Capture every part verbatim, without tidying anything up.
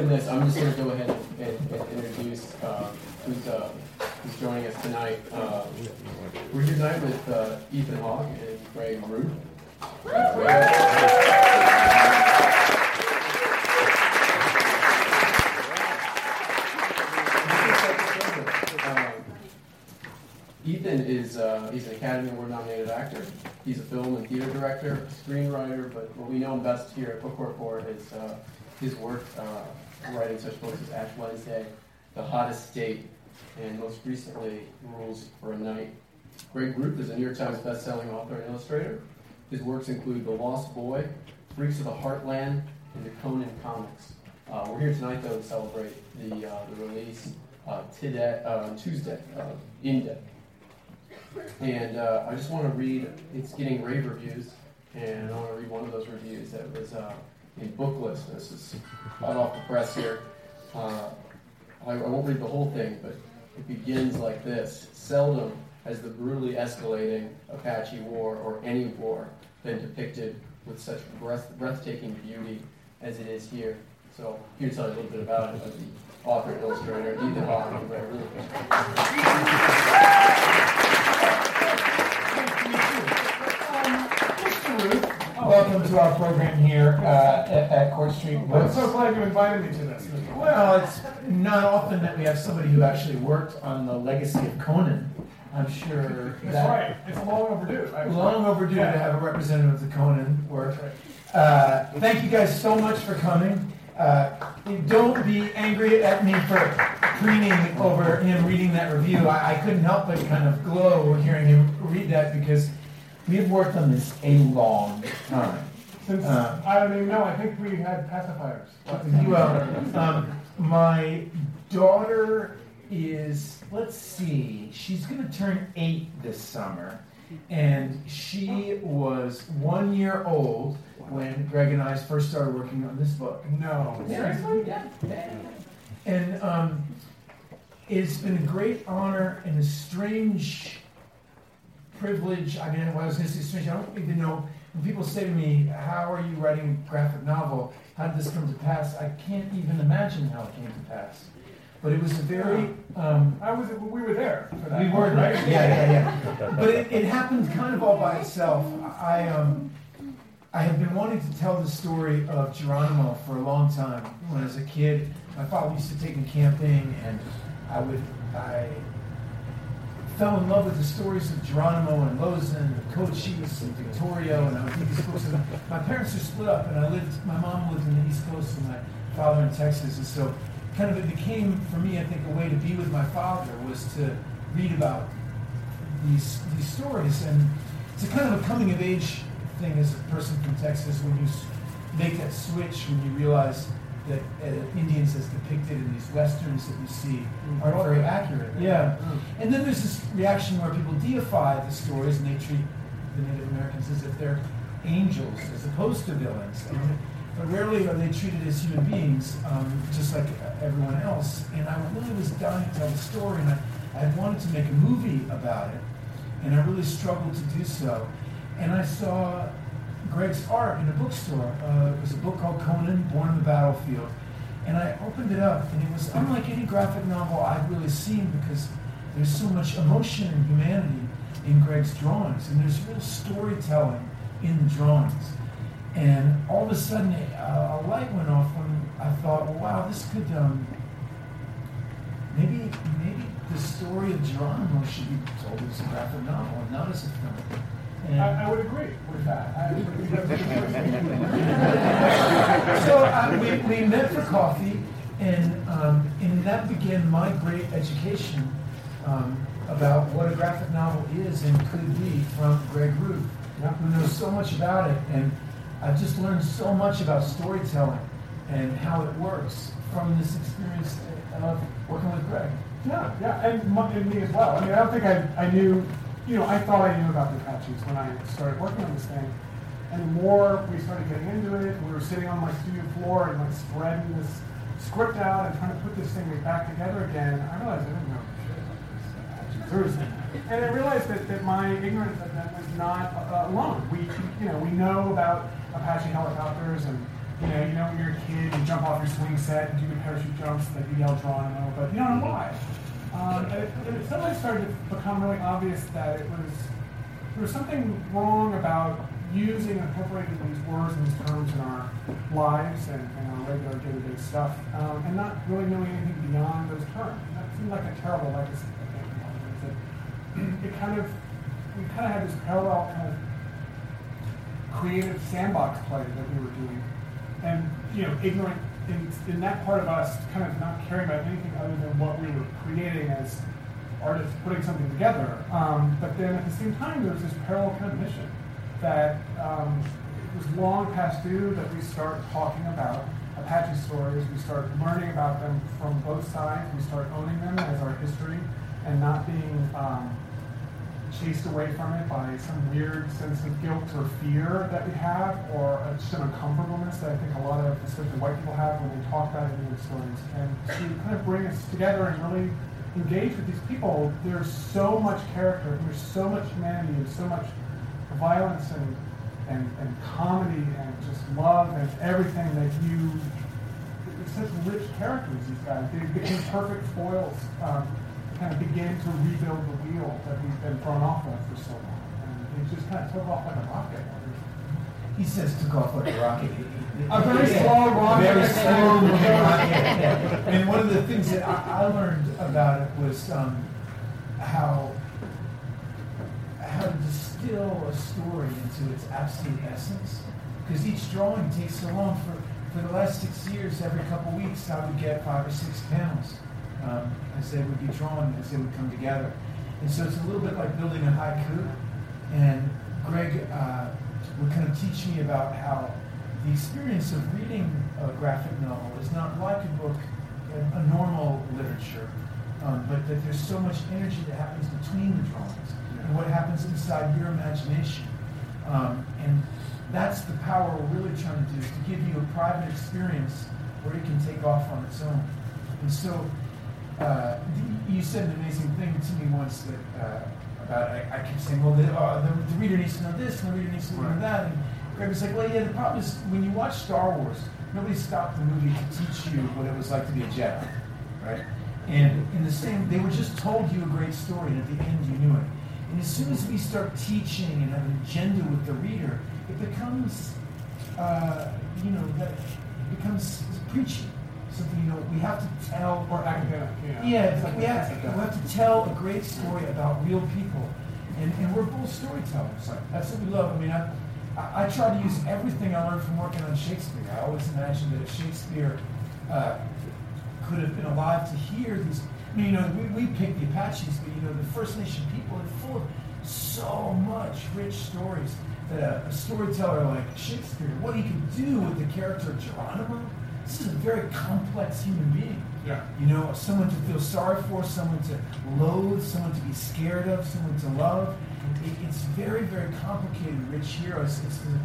doing this, I'm just going to go ahead and, and, and introduce uh, who's, uh, who's joining us tonight. Uh, we're here tonight with uh, Ethan Hawke and Greg Ruth. Ethan is uh, he's an Academy Award-nominated actor. He's a film and theater director, screenwriter, but what we know him best here at Book Report is uh, his work uh, writing such books as Ash Wednesday, The Hottest Date, and most recently, Rules for a Night. Greg Ruth is a New York Times best-selling author and illustrator. His works include The Lost Boy, Freaks of the Heartland, and the Conan comics. Uh, we're here tonight, though, to celebrate the uh, the release uh, today, uh, Tuesday, uh, in depth. And uh, I just want to read, it's getting rave reviews, and I want to read one of those reviews that was uh, in Booklist. This is hot off the press here. Uh, I, I won't read the whole thing, but it begins like this. Seldom has the brutally escalating Apache War, or any war, been depicted with such breath, breathtaking beauty as it is here. So here to tell you a little bit about it, of the author and illustrator, Ethan Hawke and Greg Ruth. Welcome to our program here uh, at, at Court Street. Well, I'm so glad you invited me to this. Well, it's not often that we have somebody who actually worked on the legacy of Conan. I'm sure That's that right. It's long overdue. Actually. long overdue yeah. to have a representative of the Conan work. Right. Uh, thank you guys so much for coming. Uh, don't be angry at me for preening over him reading that review. I, I couldn't help but kind of glow hearing him read that because we've worked on this a long time. Since, uh, I don't even know, I think we had pacifiers. Well, um, my daughter is, let's see, she's going to turn eight this summer. And she was one year old when Greg and I first started working on this book. No. Seriously? Yeah. yeah. And um, it's been a great honor and a strange privilege. I mean, what I was going to say strange, I don't even know. When people say to me, how are you writing a graphic novel? How did this come to pass? I can't even imagine how it came to pass. But it was a very... Um, I was. We were there for that. we were, right? Yeah, yeah, yeah. But it, it happened kind of all by itself. I um, I had been wanting to tell the story of Geronimo for a long time. When I was a kid, my father used to take me camping, and I would... I fell in love with the stories of Geronimo and Lozin and Cochise and Victorio, and I would read these books. And my parents are split up, and I lived... My mom lived in the East Coast, and my father in Texas, and so... kind of it became, for me, I think, a way to be with my father was to read about these these stories. And it's a kind of a coming-of-age thing as a person from Texas when you make that switch, when you realize that uh, Indians as depicted in these westerns that you see aren't very accurate. Yeah. And then there's this reaction where people deify the stories and they treat the Native Americans as if they're angels as opposed to villains. And, But rarely are they treated as human beings, um, just like everyone else. And I really was dying to tell the story, and I, I wanted to make a movie about it, and I really struggled to do so. And I saw Greg's art in a bookstore. Uh, it was a book called Conan, Born on the Battlefield. And I opened it up, and it was unlike any graphic novel I've really seen because there's so much emotion and humanity in Greg's drawings, and there's real storytelling in the drawings. And all of a sudden, uh, a light went off when I thought, well, wow, this could, um, maybe maybe the story of Geronimo should be told as a graphic novel and not as a film. And I, I would agree with that. I would agree with so uh, we, we met for coffee, and, um, and that began my great education um, about what a graphic novel is and could be from Greg Ruth, who knows so much about it. And I've just learned so much about storytelling and how it works from this experience of working with Greg. Yeah, yeah, and, and me as well. I mean, I don't think I, I knew, you know, I thought I knew about the Apaches when I started working on this thing. And the more we started getting into it, we were sitting on my studio floor and like spreading this script out and trying to put this thing back together again. I realized I didn't know shit about this Apache Thursday. And I realized that, that my ignorance of that was not uh, alone. We, you know, we know about Apache helicopters and You know, you know when you're a kid, you jump off your swing set and do the parachute jumps that you yell Geronimo, but you don't know why. Um, and it, and it suddenly started to become really obvious that it was there was something wrong about using and incorporating these words and these terms in our lives and, and our regular day-to-day stuff, um, and not really knowing anything beyond those terms. That seemed like a terrible legacy. I think, it, it kind of we kind of had this parallel kind of creative sandbox play that we were doing, and you know, ignorant in, in that part of us, kind of not caring about anything other than what we were creating as artists putting something together. Um, but then at the same time, there was this parallel kind of mission that um, it was long past due that we start talking about Apache stories. We start learning about them from both sides. We start owning them as our history and not being um, chased away from it by some weird sense of guilt or fear that we have, or a, just an uncomfortableness that I think a lot of, especially white people have when they talk about Indian stories. And to kind of bring us together and really engage with these people, there's so much character, there's so much humanity, there's so much violence and, and, and comedy and just love and everything that you, it's such rich characters, these guys. They became perfect foils um, to kind of begin to rebuild the wheel that we've been thrown off of for so long. And it just kind of took off like a rocket. He says took off like a rocket. A very slow rocket. Very slow moving rocket. Yeah. And one of the things that I, I learned about it was um, how how to distill a story into its absolute essence. Because each drawing takes so long. For, for the last six years, every couple weeks, I would get five or six panels um, as they would be drawn, as they would come together. And so it's a little bit like building a haiku. And Greg uh, would kind of teach me about how the experience of reading a graphic novel is not like a book, a, a normal literature, um, but that there's so much energy that happens between the drawings and what happens inside your imagination. Um, and that's the power we're really trying to do, is to give you a private experience where it can take off on its own. And so uh, you said an amazing thing to me once that uh, about, I, I keep saying, well, the, uh, the, the reader needs to know this, and the reader needs to know that. And Greg was like, well, yeah, the problem is when you watch Star Wars, nobody stopped the movie to teach you what it was like to be a Jedi, right? And in the same, they were just told you a great story, and at the end you knew it. And as soon as we start teaching and have an agenda with the reader, it becomes, uh, you know, that it becomes preachy. Something, you know, we have to tell. Or academic, yeah. Yeah, like we, have to, we have to tell a great story about real people. And, and we're both storytellers. Like, that's what we love. I mean, I, I, I try to use everything I learned from working on Shakespeare. I always imagined that if Shakespeare uh, could have been alive to hear these, I mean, you know, we, we pick the Apaches, but, you know, the First Nation people are full of so much rich stories that a, a storyteller like Shakespeare, what he could do with the character of Geronimo, this is a very complex human being. Yeah. You know, someone to feel sorry for, someone to loathe, someone to be scared of, someone to love. It, it's very, very complicated, rich hero. It's, it's, the,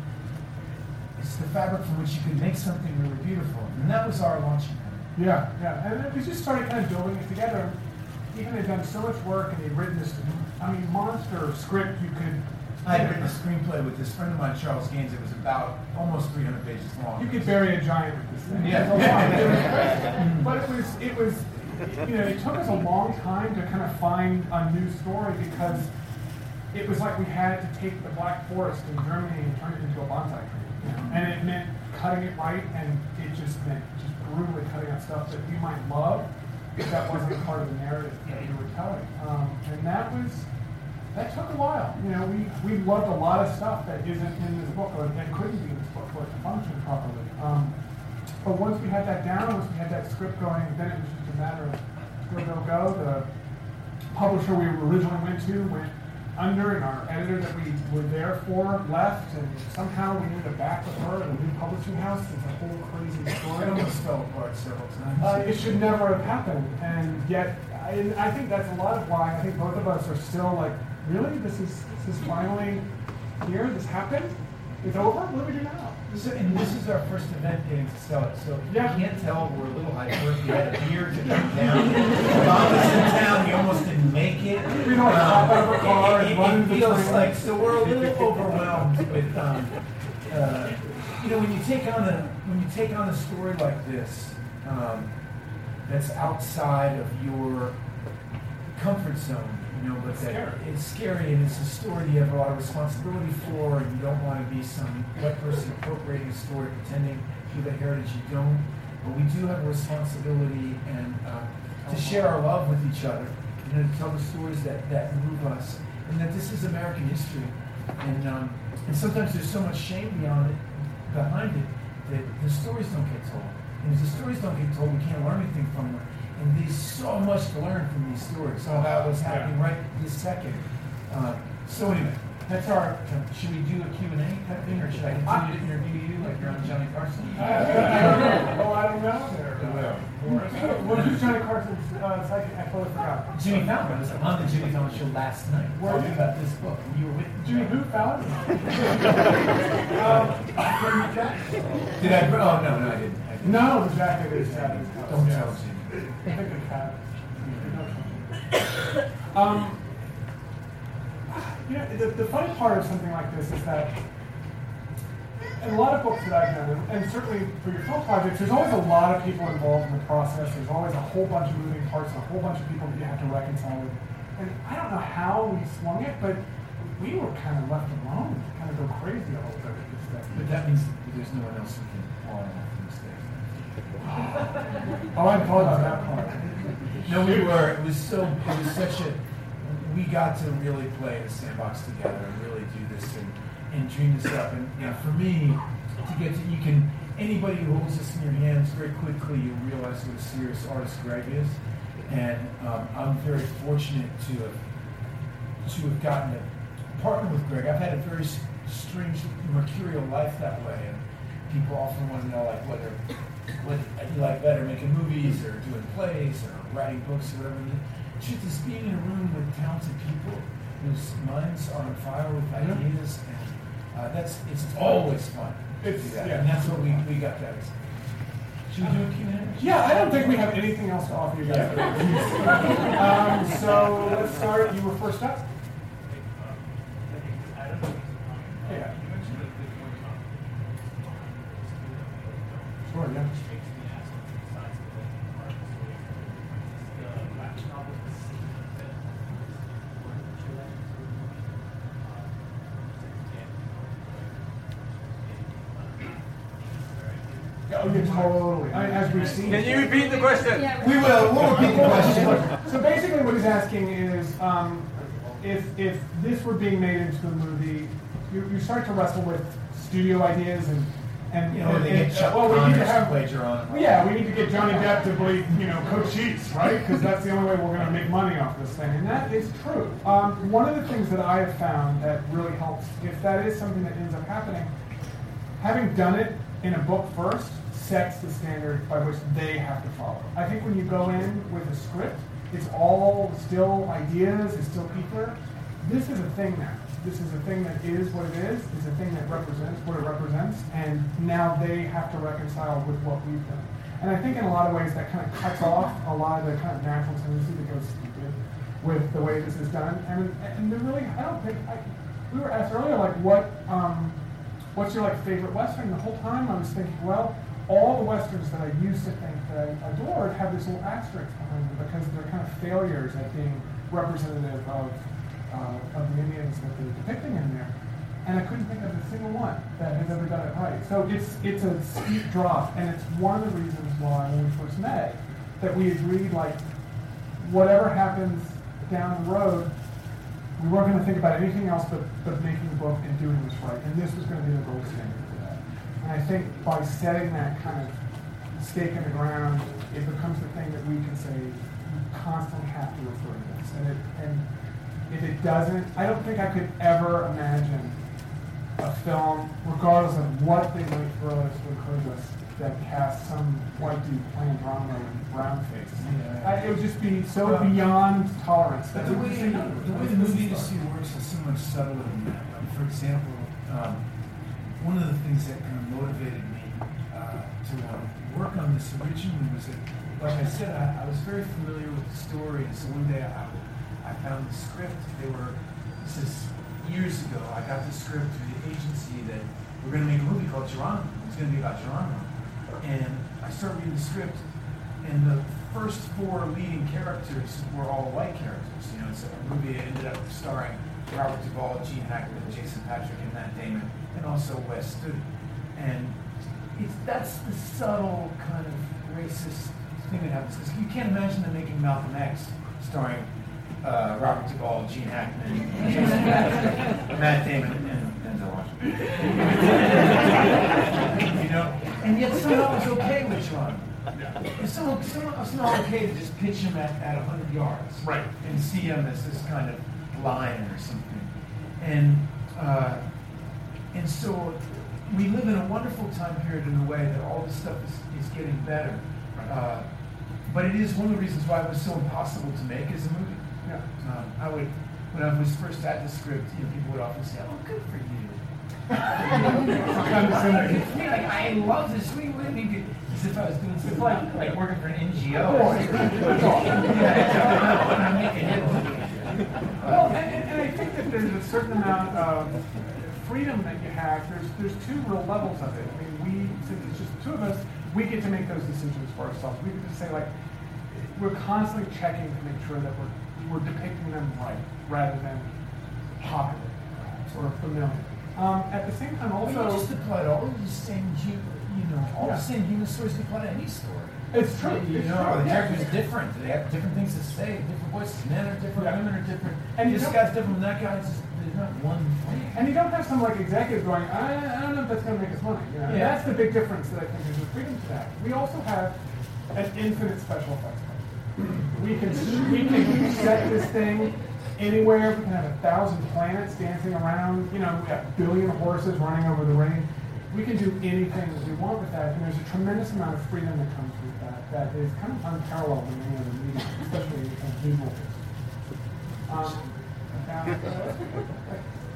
it's the fabric from which you could make something really beautiful. And that was our launching point. Yeah, yeah. And we just started kind of building it together. Even they'd done so much work and they'd written this, I mean, monster script you could... I had written a screenplay with this friend of mine, Charles Gaines. It was about almost three hundred pages long. You could bury a giant with this thing. Yeah. It was a lot. It was great. But it was, it was, you know, it took us a long time to kind of find a new story because it was like we had to take the Black Forest in Germany and turn it into a bonsai tree. And it meant cutting it right, and it just meant just brutally cutting out stuff that we might love if that wasn't part of the narrative that we were telling. Um, and that was... That took a while. You know, we, we loved a lot of stuff that isn't in this book or that couldn't be in this book for it to function properly. Um, but once we had that down, once we had that script going, then it was just a matter of go, go, go. The publisher we originally went to went under, and our editor that we were there for left, and somehow we ended up back with her at a new publishing house. It's a whole crazy story. It almost fell apart several times. Uh, it should never have happened, and yet I, I think that's a lot of why I think both of us are still like, really? This is this is finally here? This happened? It's over? What do we do now? So, and this is our first event getting to sell it, so Yeah. you can't tell we're a little hyper. We had a beer to come down. Bob was in town, he almost didn't make it. We don't hop out of a car it, and it, run it into feels train. like, so we're a little overwhelmed with, um, uh, you know, when you take on a when you take on a story like this, um, that's outside of your comfort zone, you know, but that Scary. it's scary and it's a story you have a lot of responsibility for, and you don't want to be some white person appropriating a story, pretending you have a heritage you don't. But we do have a responsibility and uh, to share our love with each other, you know, to tell the stories that, that move us, and that this is American history. And um, and sometimes there's so much shame beyond it, behind it, that the stories don't get told. And if the stories don't get told, we can't learn anything from them. And there's so much to learn from these stories about what's happening right this second. Uh, so anyway, that's our. Should we do a Q and A type thing, or should I continue to interview you like you're on Johnny Carson? I don't know. Oh, I don't know. There. Uh, what who's Johnny Carson's uh, psychic? I totally forgot. Jimmy Fallon was on the Jimmy Fallon show last night. Where Talking you? about this book. You were with Jimmy who Fallon? um, Did I? Oh no, no, I didn't. I didn't. No, the jacket is at his house. Don't yes. tell Jimmy. I think it's hat. Um, you know, the, the funny part of something like this is that in a lot of books that I've done, and, and certainly for your film projects, there's always a lot of people involved in the process. There's always a whole bunch of moving parts and a whole bunch of people that you have to reconcile with. And I don't know how we swung it, but we were kind of left alone to kind of go crazy a little bit with this stuff. But that means that there's no one else who can fall off from the stairs. Oh, I thought about that part. No, we were. It was so. It was such a. We got to really play in the sandbox together and really do this and, and dream this up. And you know, for me, to get to, you can. Anybody who holds this in your hands, very quickly you'll realize what a serious artist Greg is. And um, I'm very fortunate to have to have gotten to partner with Greg. I've had a very strange, mercurial life that way, and people often want to know like whether what you like better, making movies or doing plays or writing books or whatever. The truth is, being in a room with talented people whose minds are on fire with ideas, and uh, that's it's always fun. It's, to do that. yeah. And that's what we, we got that. Should we do a Q and A? Yeah, I don't think we have anything else to offer you guys. um, so let's start. You were first up. Yeah. Sure, yeah. Oh, yeah, totally. I, as we've seen. Can you repeat the question? We will. We'll repeat the question. So basically, what he's asking is, um, if if this were being made into a movie, you, you start to wrestle with studio ideas and and You know, and, they get and, Chuck well, we need to Connors to have. play Geronimo. Yeah, we need to get Johnny Depp to play, you know, Coach Sheets, right? Because that's the only way we're going to make money off this thing, and that is true. Um, one of the things that I have found that really helps, if that is something that ends up happening, having done it in a book first sets the standard by which they have to follow. I think when you go in with a script, it's all still ideas, it's still ether. This is a thing now. This is a thing that is what it is. It's a thing that represents what it represents, and now they have to reconcile with what we've done. And I think in a lot of ways that kind of cuts off a lot of the kind of natural tendency that goes stupid with the way this is done. And and they're really, I don't think, I, we were asked earlier, like, what, um, what's your like favorite Western? The whole time I was thinking, well, all the Westerns that I used to think that I adored have this little asterisk behind them because they're kind of failures at being representative of Uh, of the Indians that they're depicting in there, and I couldn't think of a single one that has ever done it right. So it's it's a steep drop, and it's one of the reasons why when we first met that we agreed, like, whatever happens down the road, we weren't going to think about anything else but, but making the book and doing this right, and this was going to be the gold standard for that. And I think by setting that kind of stake in the ground, it becomes the thing that we can say we constantly have to refer to this, and it and. If it doesn't, I don't think I could ever imagine a film, regardless of what they might throw us to encourage us, that cast some white dude playing drama with brown face. Yeah. I, it would just be so well, beyond tolerance. But the way, the way the movie industry works is so much subtler than that. Like, for example, um, one of the things that kind of motivated me uh, to want to work on this originally was that, like I said, I, I was very familiar with the story, and so one day I I found the script. They were, this is years ago, I got the script through the agency that we're going to make a movie called Geronimo. It's going to be about Geronimo. And I started reading the script, and the first four leading characters were all white characters. You know, it's a movie that ended up starring Robert Duvall, Gene Hackman, Jason Patric, and Matt Damon, and also Wes Studi. And it's that's the subtle kind of racist thing that happens, because you can't imagine them making Malcolm X starring uh, Robert Duvall, Gene Hackman, Jason Patric, Matt Damon, and Denzel Washington. You know, and yet somehow it's okay with Geronimo. It's somehow, somehow it's not okay to just pitch him at, at one hundred yards, right, and see him as this kind of lion or something. And uh, and so we live in a wonderful time period in a way that all this stuff is, is getting better. Uh, but it is one of the reasons why it was so impossible to make as a movie. Yeah. Um, I would, when I was first at the script, you know, people would often say, "Oh, good for you." Yeah, I love this. We would be as if I was doing something like, like working for an N G O. Well, and, and I think that there's a certain amount of freedom that you have. There's there's two real levels of it. I mean, we, since it's just two of us, we get to make those decisions for ourselves. We get to say, like, we're constantly checking to make sure that we're we're depicting them right, rather than popular or familiar. Um, at the same time, also, well, you just applied all of the same, you know, all yeah. the same human stories to apply to any story. It's true. You it's know, true. the Yeah. character's different. They have different things to say, different voices. Men are different, Yeah. women are different. And this you don't- guy's different from that guy. It's just, there's not one thing. And you don't have some like executive going, I, I don't know if that's going to make us money. You know? And Yeah. that's the big difference that I think is with freedom to that. We also have an infinite special effects budget. We can we can set this thing anywhere. We can have a thousand planets dancing around. You know, we have a billion horses running over the ring. We can do anything that we want with that, and there's a tremendous amount of freedom that comes with that. That is kind of unparalleled in any other medium, especially in visual. Um, uh,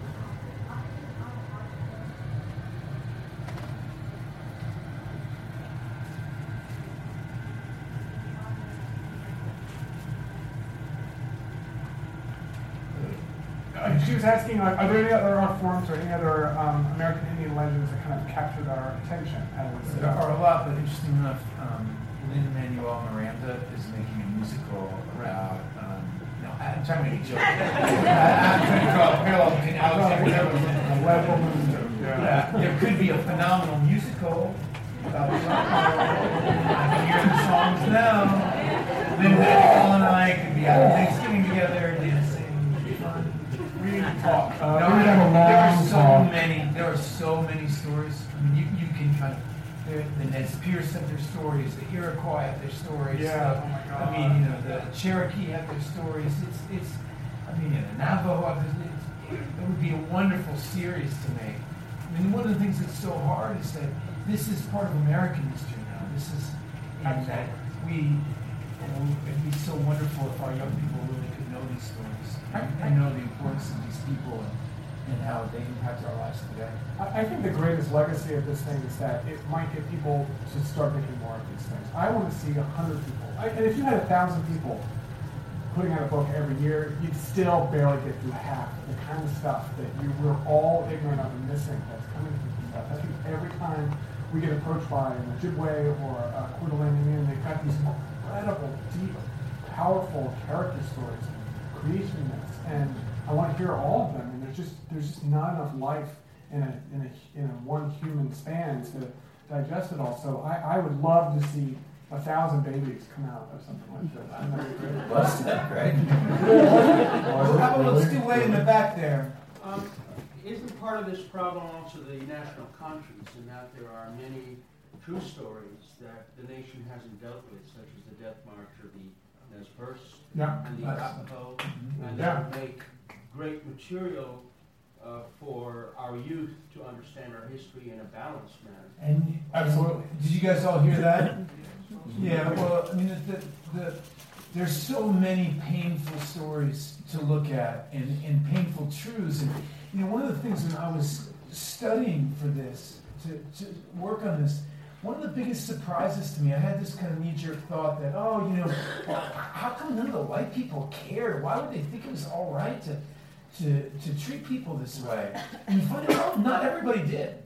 Uh, She was asking, like, are there any other art forms or any other um, American Indian legends that kind of captured our attention? As, There are a lot, but interesting enough, um, Lin-Manuel Miranda is making a musical about, um, no, I'm trying to make a joke. I'm trying to draw a parallel between Alexander Hamilton. Yeah. There could be a phenomenal musical about I can hear the songs now. Lin-Manuel and I could be having Thanksgiving together, dancing. We need to talk. Uh, No, we need to have a there are long so talk. many. There are so many stories. I mean, you, you can kind of. The, the Nez Perce have their stories. The Iroquois have their stories. Yeah. Uh, Oh my God. I mean, you know, the Cherokee have their stories. It's it's. I mean, you know, the Navajo have their. It's, it would be a wonderful series to make. I mean, one of the things that's so hard is that this is part of American history now. This is, and that we. You know, it'd be so wonderful if our young people really could know these stories and know the importance of these people and, and how they impact our lives today. I I think the greatest legacy of this thing is that it might get people to start making more of these things. I want to see a hundred people. I, and if you had a thousand people putting out a book every year, you'd still barely get through half of the kind of stuff that you were all ignorant of and missing that's coming from these stuff. I think every time we get approached by an Ojibwe or a Coeur d'Alene Indian, they've got these incredible, deep, powerful character stories, creation myths, and I want to hear all of them. And there's just there's just not enough life in a in a in a one human span to digest it all. So I, I would love to see a thousand babies come out of something like this. I think that'd be great. What's that, Greg? Well, how about let's do way in the back there. Um, isn't part of this problem also the national conscience, in that there are many true stories that the nation hasn't dealt with, such as the death march of the Nez Perce Yeah. and the Arapaho, and Yeah. that would make great material uh, for our youth to understand our history in a balanced manner. And Absolutely. Did you guys all hear that? Yeah. Well, I mean, the, the, the, there's so many painful stories to look at and, and painful truths. And you know, one of the things when I was studying for this to, to work on this, one of the biggest surprises to me, I had this kind of knee-jerk thought that, oh, you know, how come none of the white people cared? Why would they think it was all right to to, to treat people this way? And you find out, oh, not everybody did.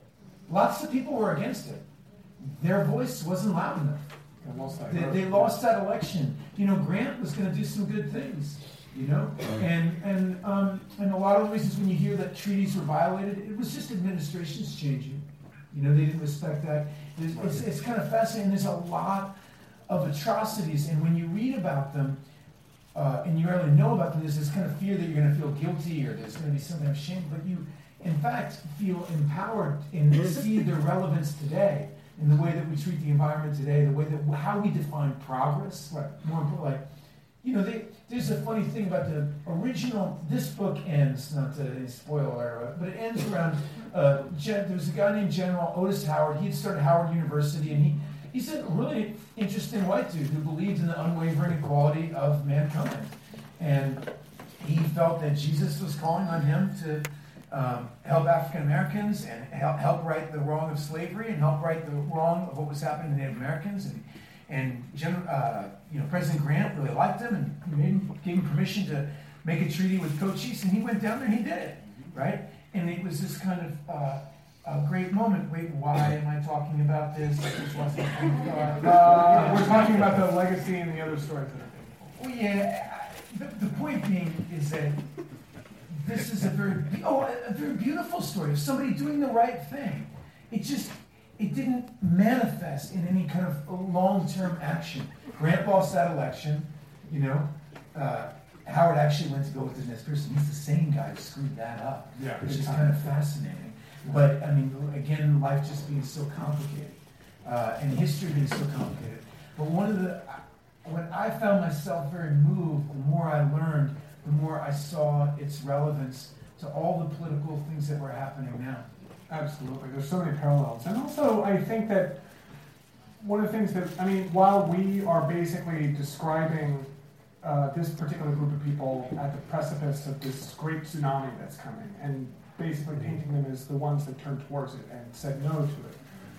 lots of people were against it. Their voice wasn't loud enough. They lost that They, vote. they lost that election. You know, Grant was going to do some good things. You know, and and um, and a lot of the reasons when you hear that treaties were violated, it was just administrations changing. You know, they didn't respect that. It's, it's, it's kind of fascinating. There's a lot of atrocities, and when you read about them, uh, and you already know about them, there's this kind of fear that you're going to feel guilty or there's going to be some kind of shame. But you, in fact, feel empowered and see their relevance today in the way that we treat the environment today, the way that how we define progress. Right. More important, like. You know, they, there's a funny thing about the original, this book ends, not to spoil alert, but it ends around, uh, Gen, there was a guy named General Otis Howard. He had started Howard University, and he, he's a really interesting white dude who believed in the unwavering equality of mankind. And he felt that Jesus was calling on him to um, help African Americans and help, help right the wrong of slavery and help right the wrong of what was happening to Native Americans. And And Gen- uh, you know, President Grant really liked him and made him, gave him permission to make a treaty with Cochise, and he went down there and he did it, right? And it was this kind of uh, a great moment. Wait, why am I talking about this? This wasn't, uh, Uh, we're talking about the legacy and the other stories that are painful. well, yeah. The, the point being is that this is a very be- oh, a, a very beautiful story of somebody doing the right thing. It just. It didn't manifest in any kind of long-term action. Grant lost that election, you know. Uh, Howard actually went to go with the next person. He's the same guy who screwed that up, Yeah, which is big time. kind of fascinating. But, I mean, again, life just being so complicated, uh, and history being so complicated. But one of the, when I found myself very moved, the more I learned, the more I saw its relevance to all the political things that were happening now. Absolutely. There's so many parallels. And also, I think that one of the things that, I mean, while we are basically describing uh, this particular group of people at the precipice of this great tsunami that's coming, and basically painting them as the ones that turned towards it and said no to it,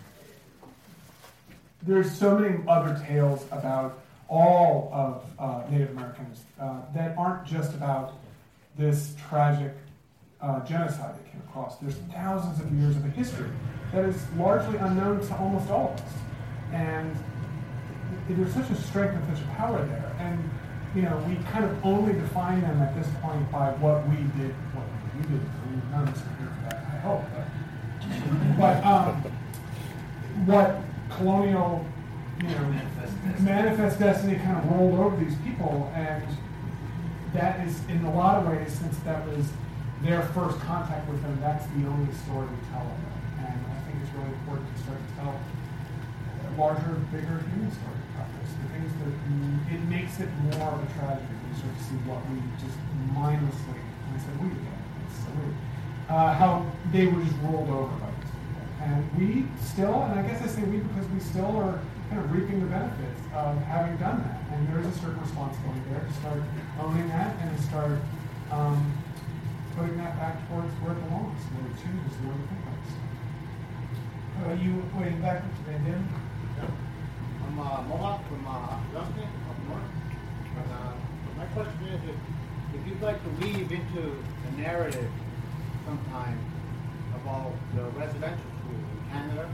there's so many other tales about all of uh, Native Americans uh, that aren't just about this tragic Uh, genocide that came across. There's thousands of years of a history that is largely unknown to almost all of us. And th- there's such a strength and such a power there. And, you know, we kind of only define them at this point by what we did, what we did. I mean, none of us are here for that, I hope. But, but um, what colonial, you know, Manifest destiny. manifest destiny kind of rolled over these people. And that is, in a lot of ways, since that was their first contact with them, that's the only story we tell of them. And I think it's really important to start to tell a larger, bigger human story about this. The things that mm, it makes it more of a tragedy when you start to see what we just mindlessly, and I said we again, it's so weird, uh, how they were just rolled over by these people. And we still, and I guess I say we because we still are kind of reaping the benefits of having done that. And there is a certain responsibility there to start owning that and to start um, putting that back towards where it belongs, where it changes the way we think about this stuff. Are you waiting back to Van Dam? I'm uh, Mohawk from uh, Ruskin, up north. And, uh, my question is, if, if you'd like to weave into the narrative sometime about the residential school in Canada,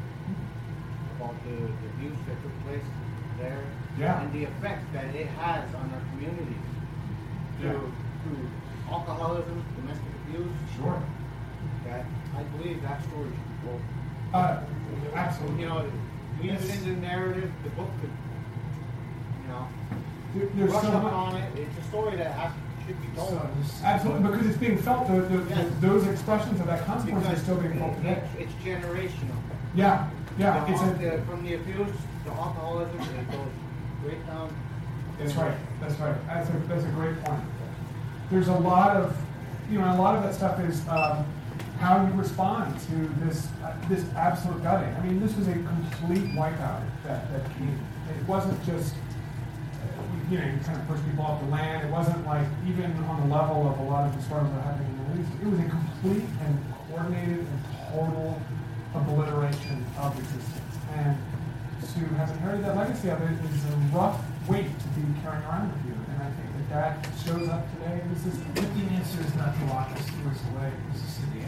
about the, the abuse that took place there, Yeah. and the effect that it has on our communities, Yeah. to, to alcoholism, domestic abuse, Sure. that I believe that story should be told. Uh, absolutely. You know, weave Yes. it into the narrative, the book could, you know, There- There's brush so up much. on it. It's a story that has, should be told. Absolutely, because it's being felt. The, the, Yes. the, those expressions of that consequence are Because still being felt today. it's, it's generational. Yeah, yeah. The It's al- a, the- from the abuse, the alcoholism, it goes right down. That's right. That's right. That's a, that's a great point. There's a lot of, you know, a lot of that stuff is um, how you respond to this uh, this absolute gutting. I mean, this was a complete wipeout that, that came. It wasn't just, uh, you know, you kind of push people off the land. It wasn't like, even on the level of a lot of the storms that are happening in the Middle East, it was a complete and coordinated and total obliteration of existence. And to have inherited that legacy of it is a rough weight to be carrying around with you. And I think that that shows up today in the system. But the answer is not to lock us doors away. This is the answer.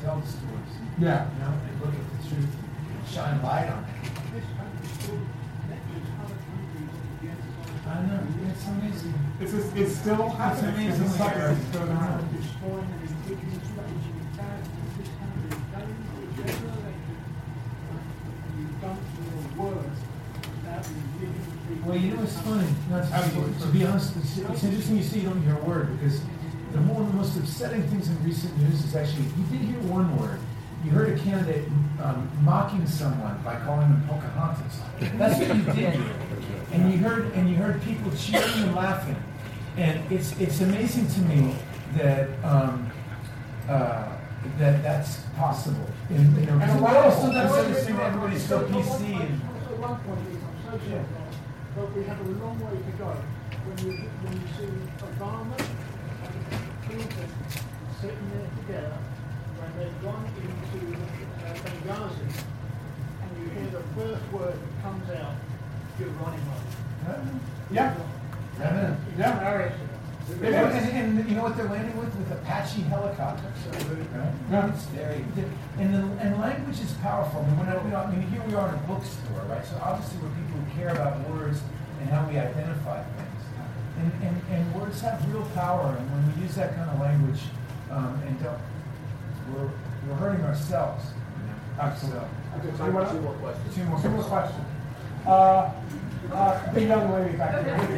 tell the stories. Yeah. You know, and look at the truth and shine light on it. This country still mentions other countries against I know, it's amazing. It's just, it's still happening. It's a amazing. cycle that's going around. destroying and indigenous rights in fact this country is done with general election. You don't hear words about the indigenous people. Well, you know what's funny? Not to, Absolutely. to be honest, it's, it's interesting you say you don't hear a word because the one of the most upsetting things in recent news is actually you did hear one word. You heard a candidate um, mocking someone by calling them Pocahontas. That's what you did hear. And you heard and you heard people cheering and laughing. And it's it's amazing to me that um, uh, that that's possible. And, you know, And we're allowable. also not understanding that everybody's so P C and Also, one point is, I'm so sorry, but we have a long way to go. When you when you see Obama and Clinton sitting there together, when they've gone into uh, Benghazi, and you hear the first word that comes out, Geronimo. Yeah. Yeah. Yeah. Embarrassing. It And, is. and, and you know what they're landing with? With Apache helicopters. Right? Yeah. It's very, and, the, and language is powerful. I mean, when I, you know, I mean, here we are in a bookstore, right? So obviously we're people who care about words and how we identify things. And, and, and words have real power, and when we use that kind of language, um, and don't, we're, we're hurting ourselves. You know? Absolutely. So, Anyone else? Two more questions. two more Two more questions. Uh, uh, the young lady back there. I'm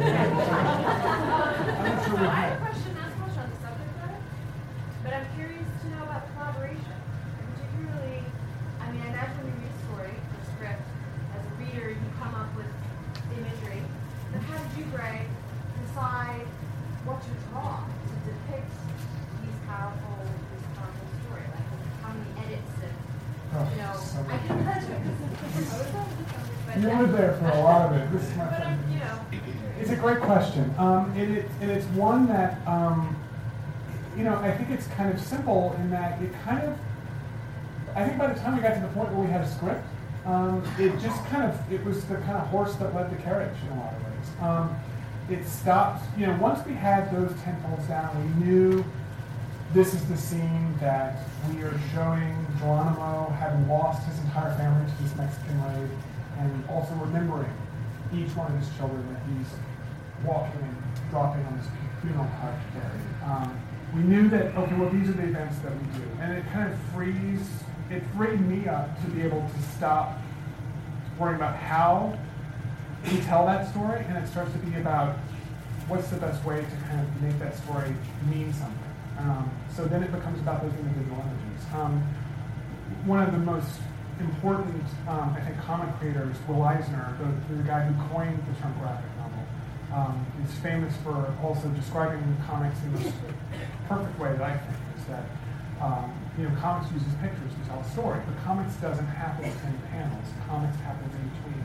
not sure we I have a have. question, not so much on the subject matter, but I'm curious to know about collaboration. And particularly, I mean, I imagine when you read a story or a script, as a reader, you come up with imagery. But how did you, Greg, decide what to draw to depict these powerful, this powerful story? Like, how many edits and, you know, so I can imagine. I was on this one, but You yeah. were there for a lot of it. This is my But I'm, friend. you know. It's a great question. Um, and, it, and it's one that, um, you know, I think it's kind of simple in that it kind of, I think by the time we got to the point where we had a script, um, it just kind of, it was the kind of horse that led the carriage in a lot of ways. Um, it stopped, you know, once we had those tentpoles down, we knew this is the scene that we are showing Geronimo having lost his entire family to this Mexican raid, and also remembering each one of his children that he's walking and dropping on this funeral cart to carry. Um, we knew that, okay, well, these are the events that we do. And it kind of frees, it freed me up to be able to stop worrying about how we tell that story, and it starts to be about what's the best way to kind of make that story mean something. Um, so then it becomes about those individual images. Um, one of the most important, um, I think, comic creators, Will Eisner, the, the guy who coined the term graphic novel, um, is famous for also describing comics in this perfect way that I think is that, um, you know, comics uses pictures to tell a story, but comics doesn't happen in panels. Comics happens in between.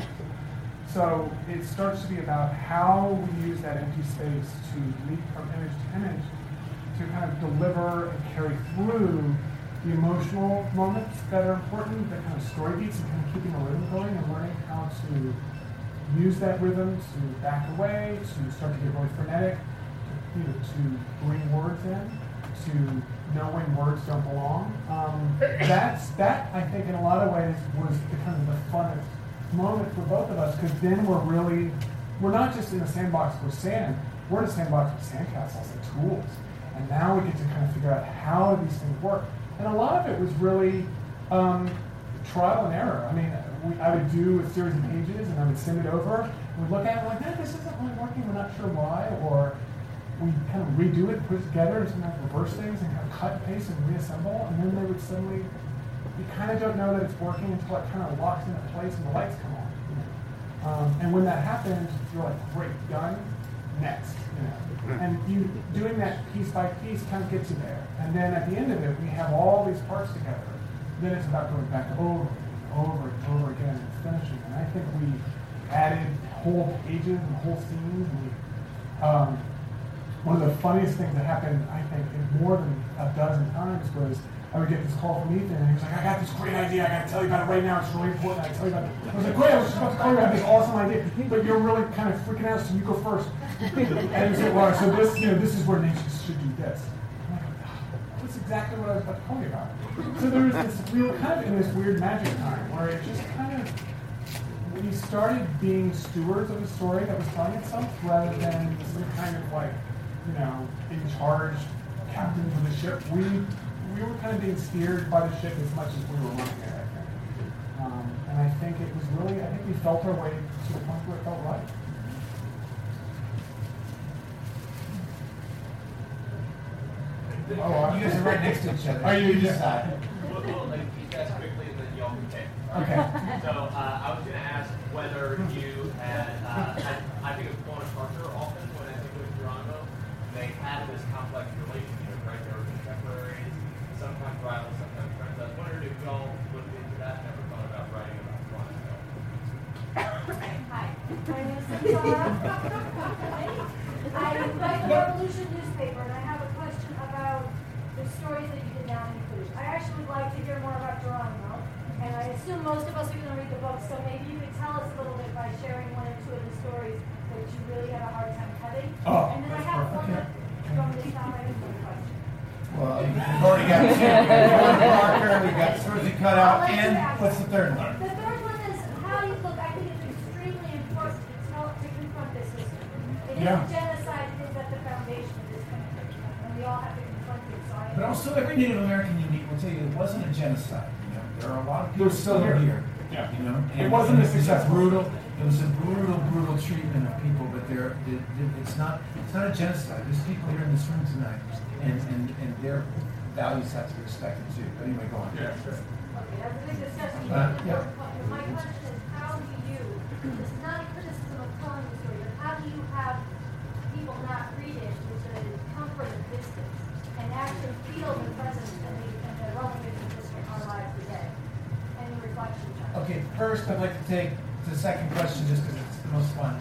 So it starts to be about how we use that empty space to leap from image to image to kind of deliver and carry through the emotional moments that are important, the kind of story beats, and kind of keeping a rhythm going and learning how to use that rhythm to back away, to start to get really frenetic, to, you know, to bring words in, to know when words don't belong. Um, that's that I think in a lot of ways was the kind of the funnest moment for both of us, because then we're really we're not just in a sandbox with sand, we're in a sandbox with sandcastles and tools. And now we get to kind of figure out how these things work. And a lot of it was really um, trial and error. I mean, we, I would do a series of pages and I would send it over. We'd look at it like, eh, this isn't really working, we're not sure why. Or we kind of redo it, put it together, and sometimes reverse things and kind of cut, paste, and reassemble. And then they would suddenly, you kind of don't know that it's working until it kind of locks into place and the lights come on. You know? um, and when that happens, you're like, great, done, next. You know? And you doing that piece by piece kind of gets you there. And then at the end of it, we have all these parts together. Then it's about going back over and over and over again and finishing. And I think we added whole pages and whole scenes. And we, um, one of the funniest things that happened, I think, in more than a dozen times was I would get this call from Ethan, and he was like, I got this great idea, I gotta tell you about it right now, it's really important, I tell you about it. I was like, great, I was just about to call you about this awesome idea, but you're really kind of freaking out, so you go first. And he said, well, so this, you know, this is where nations should do this. I'm like, oh, that's a exactly what I was about to tell you about. So there was this real kind of in this weird magic time where it just kind of we started being stewards of a story that was telling itself rather than some kind of like, you know, in charge captains of the ship. We we were kind of being steered by the ship as much as we were running it, I think. Um, and I think it was really, I think we felt our way to the point where it felt right. Oh, you guys are right next to each other. Are you? You decide. Well, well, like, you guys quickly, and then y'all can pick. Okay. So uh, I was going to ask whether you had, uh, I, I think of Mona Parker often when I think of Geronimo. They had this complex relationship, right? They were contemporaries, sometimes rivals, sometimes friends. I was wondering if y'all looked into that, never thought about writing about Geronimo. Hi, my name is Sarah. I write the Revolution newspaper, and I have a question about the stories that you did not include. I actually would like to hear more about Geronimo, and I assume most of us are going to read the book, so maybe you could tell us a little bit by sharing one or two of the stories that you really have a hard time cutting. Oh, and then I have one that from this time I have one question. Well, we've already got two. We've got Parker, we've got Swordley cut out, and what's the third one? The third one is how you look. I think it's extremely important to tell to confront this history. It Yeah. isn't genocide. It is at the foundation of this country, and we all have to confront it. So I But also, every Native American you meet will tell you it wasn't a genocide. You know, there are a lot of people They're still here. here. Yeah. You know, It wasn't and a it was successful- brutal. It was a brutal, brutal treatment of people. But there, it, it, it's not. It's not a genocide. There's people here in this room tonight, and and, and their values have to be respected too. But anyway, go on. Yeah, sure. Okay, that's a big discussion. Uh, yeah. My question is, how do you? This is not a criticism of telling the story, but how do you have people not read it with the comfort of distance and actually feel the presence and the, and the relevance of this in our lives today? Any reflection, John? Okay, first I'd like to take the second question just because it's the most fun.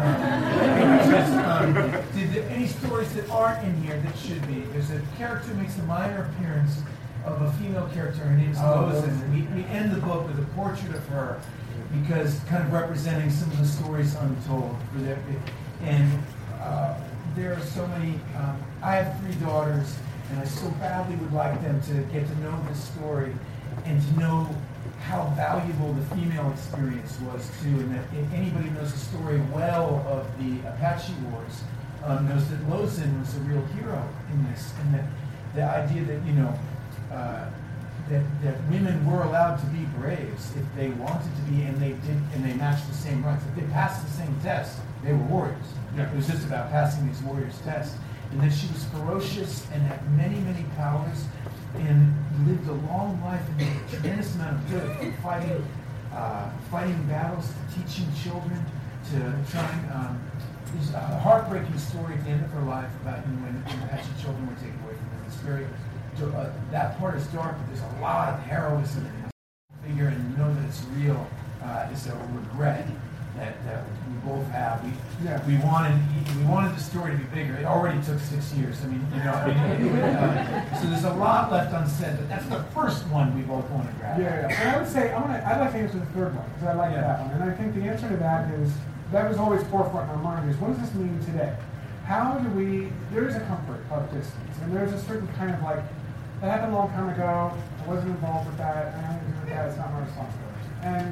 Um, just, um, did there any stories that aren't in here that should be? There's a character who makes a minor appearance of a female character. Her name's Oh, Lozen. And we, we end the book with a portrait of her because kind of representing some of the stories untold. For their, and uh, there are so many. Um, I have three daughters, and I so badly would like them to get to know this story and to know how valuable the female experience was too, and that if anybody knows the story well of the Apache Wars, um, knows that Lozen was a real hero in this, and that the idea that you know uh, that that women were allowed to be braves if they wanted to be, and they did, and they matched the same rights. If they passed the same test, they were warriors. Yeah. It was just about passing these warriors' tests, and that she was ferocious and had many, many powers, and lived a long life and did a tremendous amount of good from fighting, uh, fighting battles, to teaching children, to trying. Um, there's a heartbreaking story at the end of her life about you know, when, when Apache children were taken away from her. It's very uh, that part is dark, but there's a lot of heroism in this figure, and you know that it's real. Uh, it's a regret that, that we both have. We Yeah. we wanted we wanted the story to be bigger. It already took six years. I mean, you know, I mean, it, uh, so there's a lot left unsaid. But that's the first one we both want to grab. Yeah, yeah. And I would say I want to. I'd like to answer the third one because I like Yeah. that one, and I think the answer to that is that was always forefront in my mind. Is what does this mean today? How do we? There is a comfort of distance, and there's a certain kind of like that happened a long time ago. I wasn't involved with that. I don't do with that. It's not my responsibility. And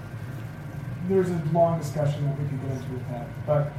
there's a long discussion that we could get into with that, but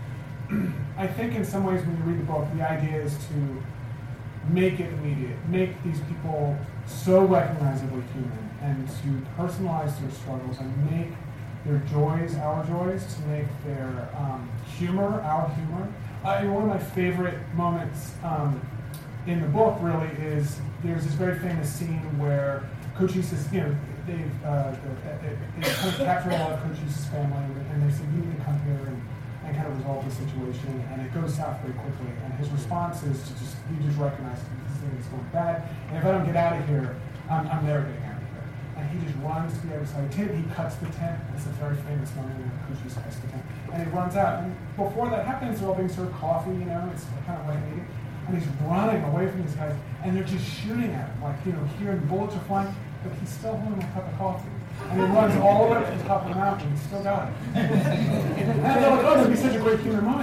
I think in some ways when you read the book, the idea is to make it immediate, make these people so recognizably human, and to personalize their struggles and make their joys our joys, to make their um, humor our humor. Uh, one of my favorite moments um, in the book really is there's this very famous scene where Cochise, you know, they've uh, they kind of captured a lot of Cochise's family, and they said, you need to come here and, and kind of resolve the situation, and it goes south very quickly. And his response is to just, he just recognizes this thing is going bad, and if I don't get out of here, I'm, I'm never getting out of here. And he just runs to the other side of the tent, he cuts the tent. It's a very famous moment when Cochise cuts the tent. And he runs out, and before that happens, they're all being served coffee, you know, it's kind of like a meeting. And he's running away from these guys, and they're just shooting at him, like, you know, hearing bullets are flying, but he's still holding a cup of coffee. And he runs all the way up to the top of the mountain, and he's still got it. And they're like, oh, that'd be such a great human moment.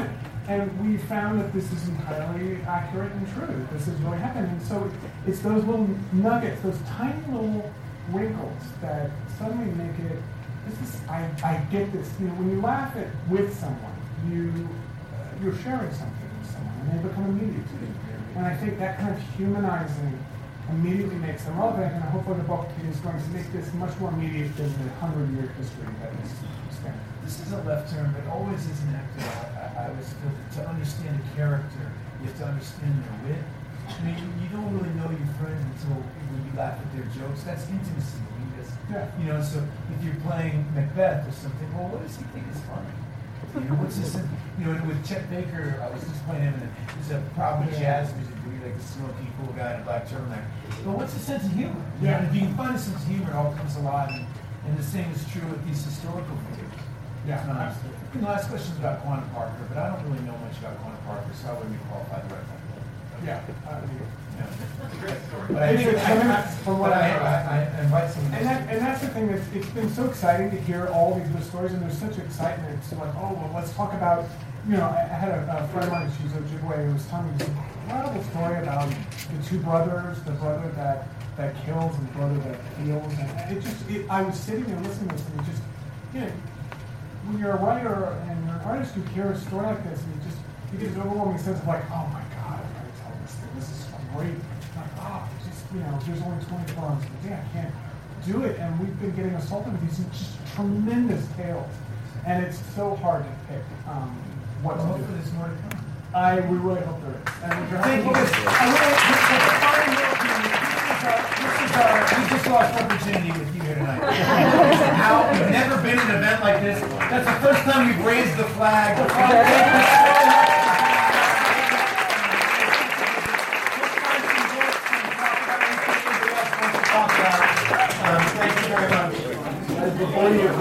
And we found that this is entirely accurate and true. This is really happening. And so it's those little nuggets, those tiny little wrinkles that suddenly make it, this is, I, I get this. You know, when you laugh at with someone, you, uh, you're sharing something with someone, and they become immediate to you. And I think that kind of humanizing immediately makes them relevant, and hopefully the book is going to make this much more immediate than the hundred-year history that is spent. This is a left turn, but always as an actor, I, I, I was feel that to understand a character, you have to understand their wit. I mean, you don't really know your friend until when you laugh at their jokes. That's intimacy. I mean, that's, Yeah. you know, so if you're playing Macbeth or something, well, what does he think is funny? You know, what's this? You know, with Chet Baker, I was just playing him, and there's a problem with jazz music where you're like the smoky, cool guy in a black turtleneck. But what's the sense of humor? You Yeah. know, if you can find a sense of humor, it all comes alive. And, and the same is true with these historical figures. Yeah, Um, absolutely. the last question is about Quanah Parker, but I don't really know much about Quanah Parker, so I wouldn't be qualified to write that book. Yeah. Uh, Yeah. It's a great story. But I It's think a I, tremendous- from what but I, I- I, I invite someone. And, that, and that's the thing, that's, it's been so exciting to hear all these good stories, and there's such excitement to like, oh, well, let's talk about, you know, I, I had a, a friend of mine, she's Ojibwe, who was telling me this incredible story about the two brothers, the brother that, that kills and the brother that heals, and it just, it, I was sitting there listening to this, and it just, you know, when you're a writer and you're an artist, you hear a story like this, and you just, you get this overwhelming sense of like, oh my God, I gotta tell this thing, this is so great. Like, oh, just, you know, there's only twenty-four hours in a day, I can't do it. And we've been getting assaulted with these just tremendous tales. And it's so hard to pick um, what Well, to hopefully do. there's more to come. I, we really hope there is. And if you're Thank you. having- I really, this is our, we just lost opportunity with you here tonight. This is out. We've never been at an event like this. That's the first time we've raised the flag. Thank you so much. Um, thank you very much. Before you